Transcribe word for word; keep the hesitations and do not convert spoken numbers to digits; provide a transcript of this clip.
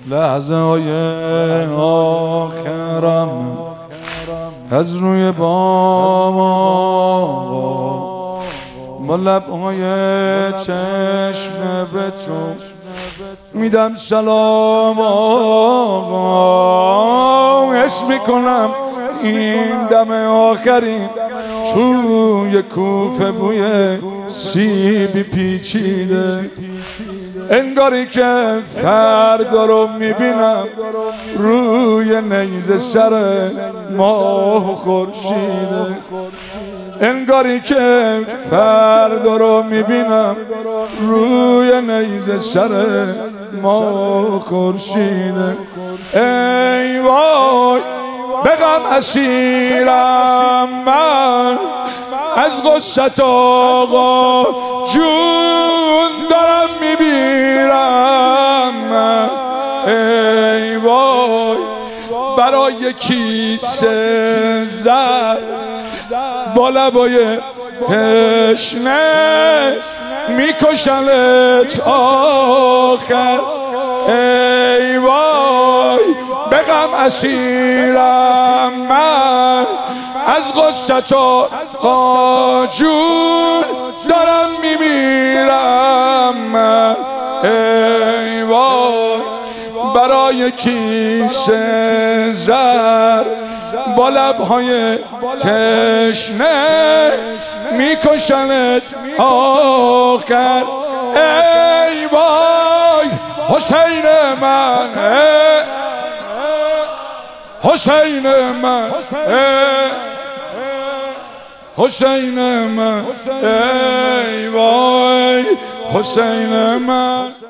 لحظه های آخرم از روی بام با لبهای چشم به تو میدم سلام آقا، حس میکنم این دم آخرین توی کوفه بوی سیبی پیچیده، انگاری که فردا رو میبینم روی نیزه سر ماه خورشیده، انگاری که فردا رو میبینم روی نیزه سر ماه خورشیده. ای وای به غم اسیرم من، از غصت آقا جون دارم میبیرم من. ای وای برای کیسه زد با لبای تشنه میکشنت آخر. ای وای به غم اسیرم من، از غصت آقا جون دارم میمیرم من. ای وای برای کیسه زر با لبهای تشنه میکشنت آخر. ای وای حسین من، حسین من، حسین من، ای وای حسین من.